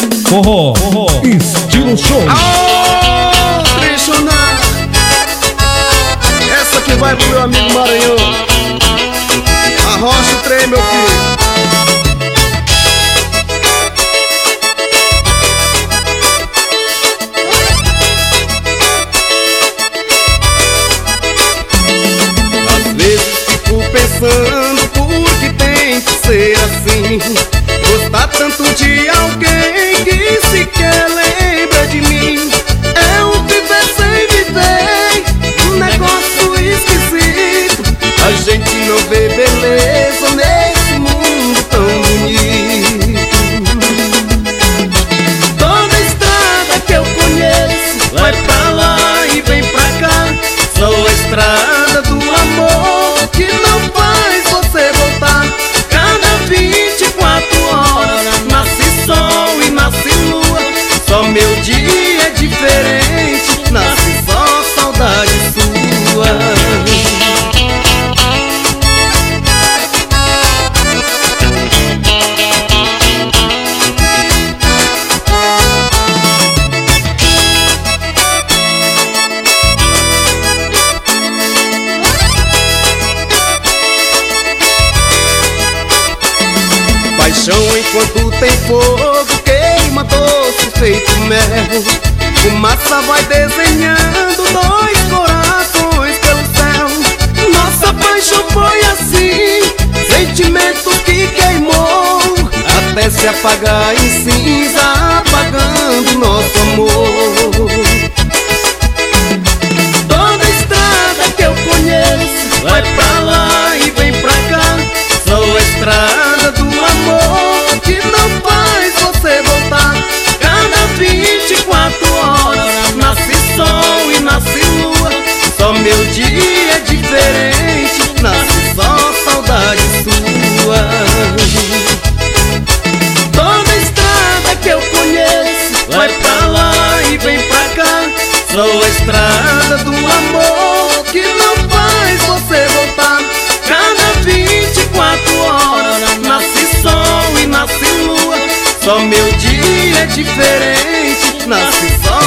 Forró, estilo show. Aô, Trechonado. Essa aqui vai pro meu amigo Maranhão. Arrocha o trem, meu filho. Às vezes fico pensando por que tem que ser assim. Gostar tanto de alguém que sequer lembra de mim. É um viver sem viver, um negócio esquisito. A gente não vê beleza nesse mundo tão bonito. Toda estrada que eu conheço vai pra lá e vem pra cá. Só a estrada do amor que não faz você voltar. Cada 24 horas nasce sol e nasce lua. Só meu dia é diferente, nasce só saudade sua. Paixão enquanto tem fogo, queima doce feito mel. Fumaça vai desenhando dois corações pelo céu. Nossa paixão foi assim, sentimento que queimou, até se apagar em cinza, apagando nosso amor. Toda estrada que eu conheço vai pra lá e vem pra cá. Só a estrada do amor que não faz você voltar. Cada 24 horas nasce sol e nasce lua. Só meu dia é diferente, nasce só saudade sua. Toda estrada que eu conheço vai pra lá e vem pra cá. Só a estrada do amor que não faz você voltar. Cada 24 horas nasce sol e nasce lua. Só meu dia é diferente, nasce sol